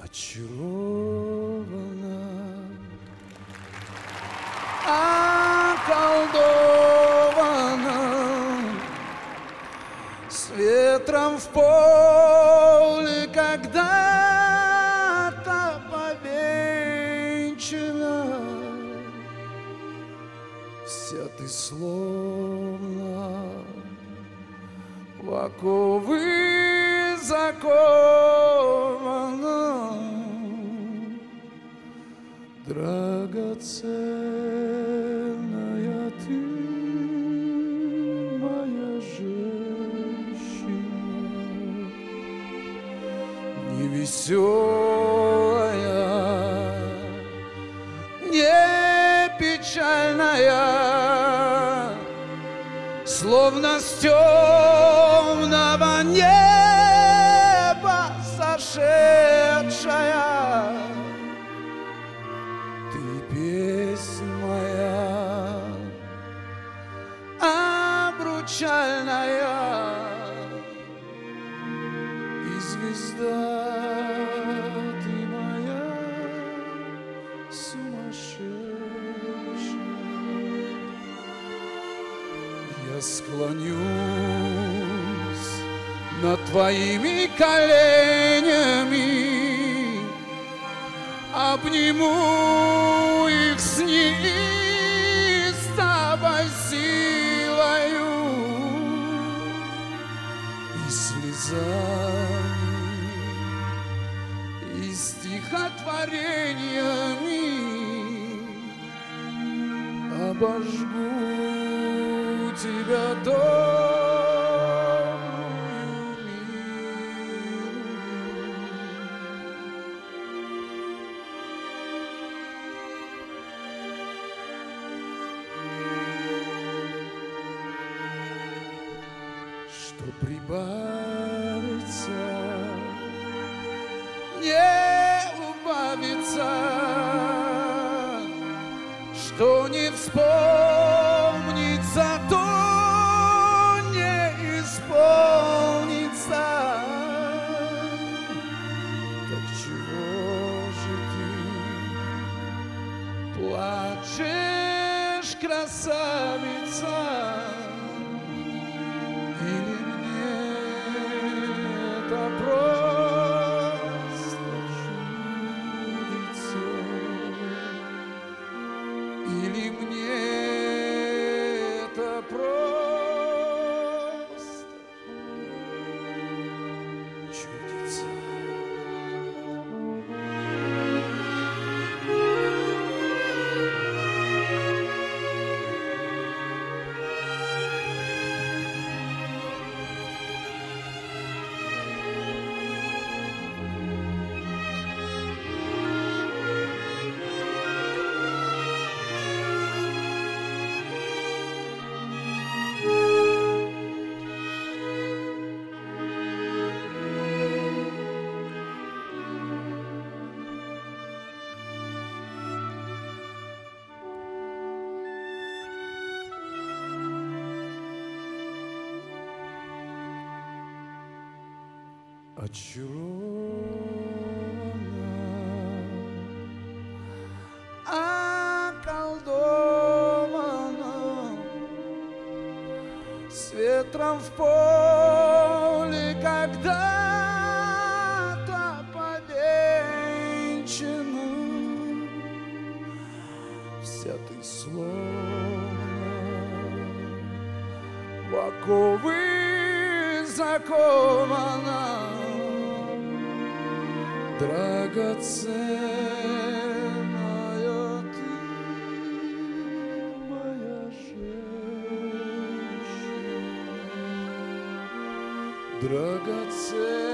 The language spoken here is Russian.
очарована, околдована, с ветром в поле когда-то повенчана. Вся ты словно в оковы закована, драгоценная ты, моя женщина, невеселая, не печальная, словно с темного неба сошедшая. Ты песнь моя обручальная и звезда ты моя сумасшедшая. Я склонюсь над твоими коленями, обниму их с неистовой силою и слезами, и стихотворениями обожгу тебя добрую, милую. Что прибавится, не убавится, что не вспомнится, то не исполнится. Так чего же ты плачешь, красавица? Или мне это просто чудится? Или мне это просто чудится? Очарована, околдована, с ветром в поле когда-то повенчана. Вся ты словно в оковы закована, драгоценная ты, моя женщина, драгоценная.